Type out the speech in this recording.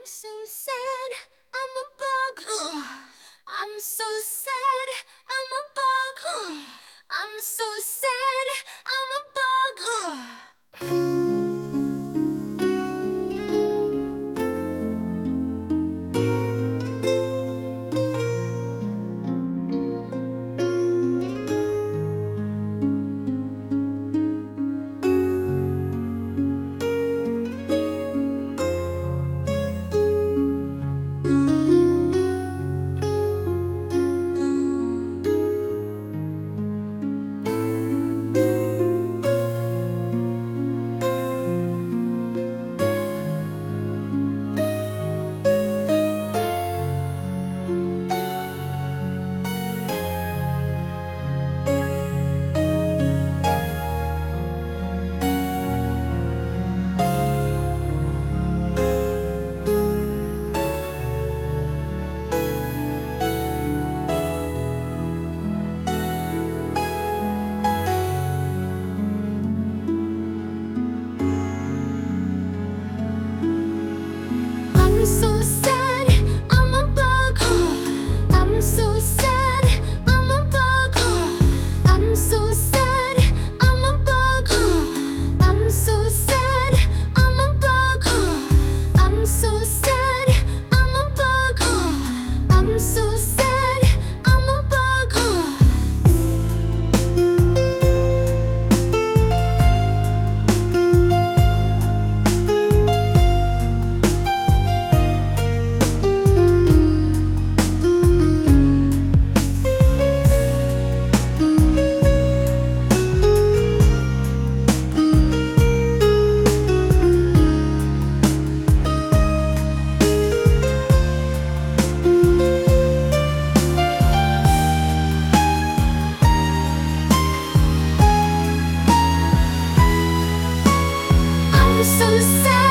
so sad, I'm a bug. I'm so sad, I'm a bug. I'm so sad, I'm a bug. I'm so sad, I'm a bug. I'm so sad, I'm a bug. I'm so sad, I'm a bug. I'm so sad, I'm a bug. I'm so sad, I'm a bug. I'm so sad, I'm a bug. I'm so sad.